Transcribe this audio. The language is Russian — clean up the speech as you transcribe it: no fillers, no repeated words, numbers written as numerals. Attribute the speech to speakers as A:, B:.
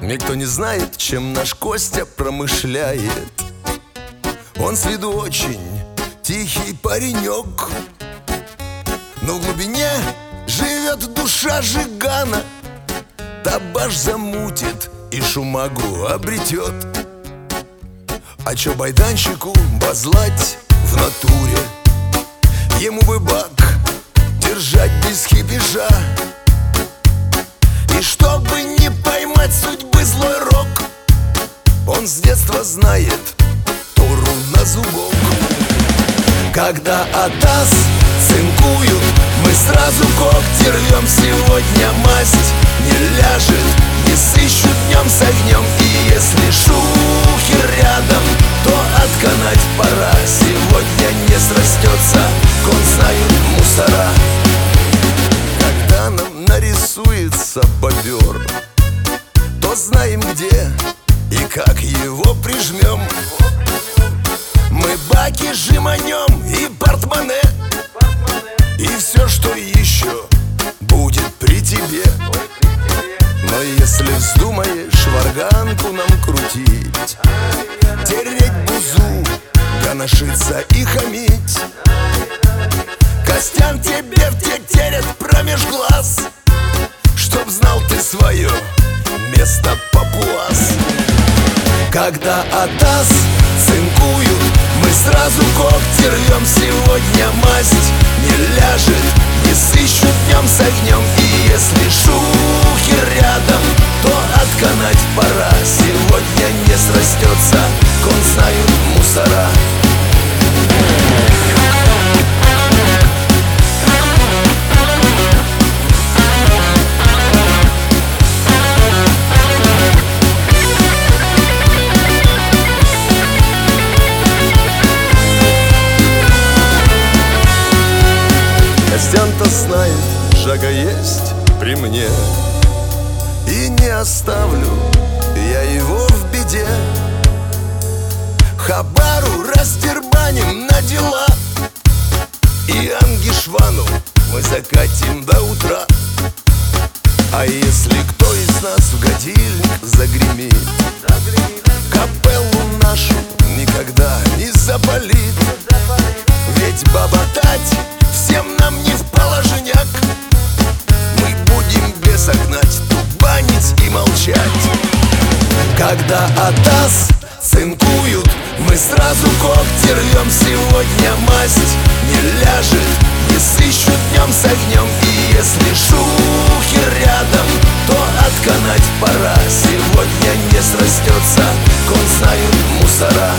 A: Никто не знает, чем наш Костя промышляет. Он с виду очень тихий паренек, но в глубине живет душа жигана. Табаш замутит и шумагу обретет. А чё байданщику базлать в натуре? Ему бы бак держать без хипежа. И чтобы не поймать судьбы злой рок, он с детства знает Тору на зубок. Когда атас цинкуют, мы сразу когти рвем. Сегодня масть не ляжет, не сыщут днем с огнем. И если шухер рядом, то отканать пора. Сегодня не срастется, кон знают мусора. Когда нам нарисуется бобер, то знаем где и как его прижмем. Мы баки жиманем и портмоне, и все, что еще будет при тебе. Но если вздумаешь варганку нам крутить, тереть бузу, гоношиться и хамить, Костян тебе втерет промеж глаз, чтоб знал ты свое место, папуас. Когда атас цинкуют, мы сразу когти рвем. Сегодня масть не ляжет, не сыщут днем с огнем. И если шухер рядом, то отканать пора. Сегодня не срастется, кон знают мусора. Костян-то знает, жага есть при мне, и не оставлю я его в беде. Хабару раздербаним на дела, и Ангишвану мы закатим до утра. А если кто из нас в годильник загремит, капеллу нашу никогда не запалит. Ведь баботать всем нам не в положняк. Мы будем беса гнать, тубанить и молчать. Когда атас цинкуют, мы сразу когти рвем. Сегодня масть не ляжет, не сыщут днем с огнем. И если шухер рядом, то отканать пора. Сегодня не срастется, кон знают мусора.